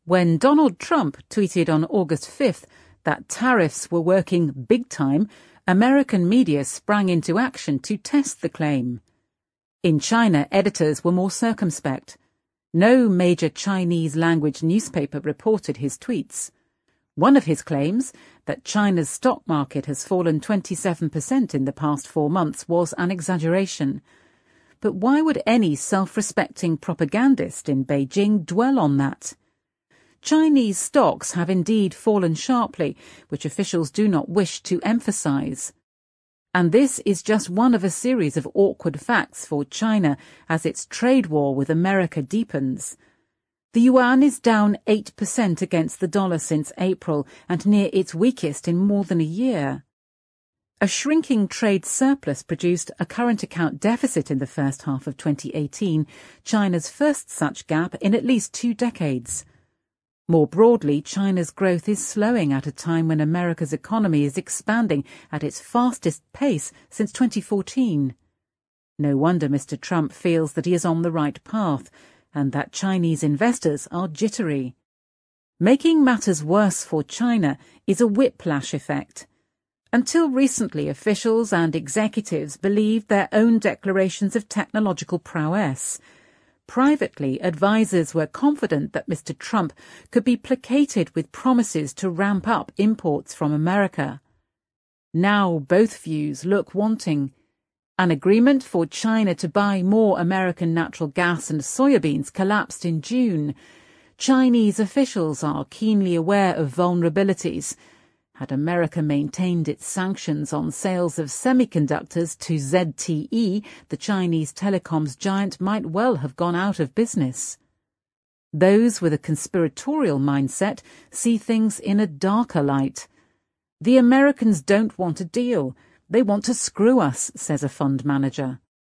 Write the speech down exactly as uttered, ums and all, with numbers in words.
When Donald Trump tweeted on August fifth that tariffs were working big time, American media sprang into action to test the claim. In China, editors were more circumspect. No major Chinese-language newspaper reported his tweets. One of his claims, that China's stock market has fallen twenty-seven percent in the past four months, was an exaggeration. But why would any self-respecting propagandist in Beijing dwell on that? Chinese stocks have indeed fallen sharply, which officials do not wish to emphasize. And this is just one of a series of awkward facts for China as its trade war with America deepens. The yuan is down eight percent against the dollar since April and near its weakest in more than a year. A shrinking trade surplus produced a current account deficit in the first half of twenty eighteen, China's first such gap in at least two decades. More broadly, China's growth is slowing at a time when America's economy is expanding at its fastest pace since twenty fourteen. No wonder Mister Trump feels that he is on the right path, and that Chinese investors are jittery. Making matters worse for China is a whiplash effect. Until recently, officials and executives believed their own declarations of technological prowess. Privately, advisers were confident that Mister Trump could be placated with promises to ramp up imports from America. Now both views look wanting. An agreement for China to buy more American natural gas and soybeans collapsed in June. Chinese officials are keenly aware of vulnerabilities. Had America maintained its sanctions on sales of semiconductors to Z T E, the Chinese telecoms giant might well have gone out of business. Those with a conspiratorial mindset see things in a darker light. The Americans don't want a deal. They want to screw us, says a fund manager.